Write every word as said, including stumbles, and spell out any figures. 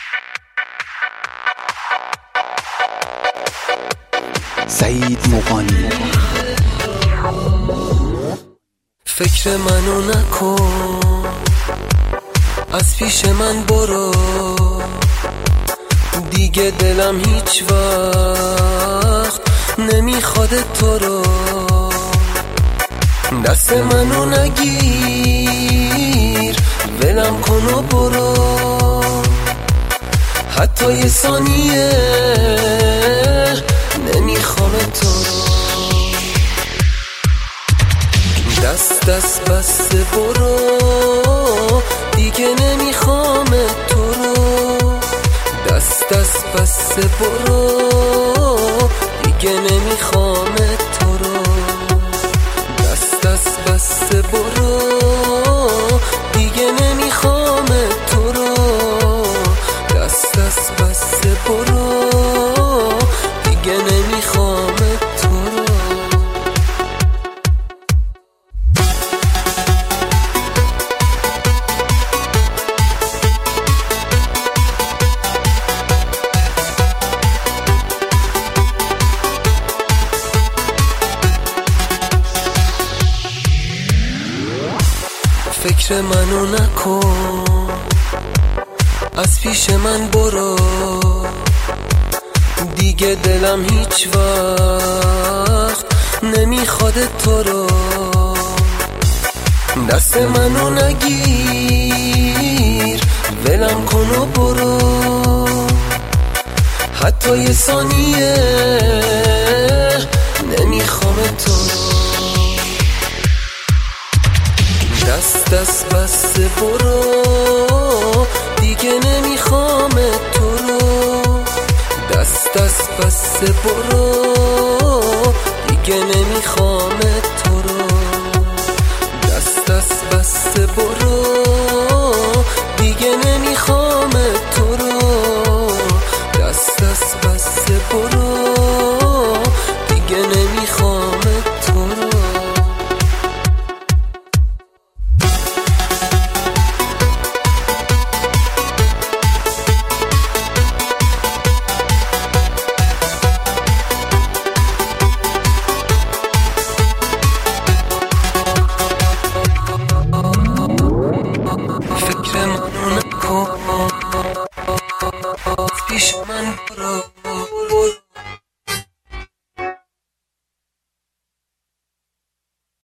سعید مقانی. فکر منو نکن، از پیش من برو، دیگه دلم هیچ وقت نمیخواد تو رو. دست منو نگیر، ولم کن و برو، حتی یه ثانیه نمیخوام تو رو. دست دست بسته برو، دیگه نمیخوام تو رو. دست دست بسته برو، دیگه نمیخوام تو رو. دست دست بسته برو، دیگه نمیخوام تو رو. دست دست بسته برو، دیگه نمیخوام تو رو. فکر منو نکن، از پیش من برو، دیگه دلم هیچ وقت نمیخواد تو رو. دست منو نگیر، ولم کن و برو، حتی یه ثانیه نمیخوام تو رو. دست دست بسته برو، دیگه نمیخوام تو رو. دست دست بسته برو، دیگه نمیخوام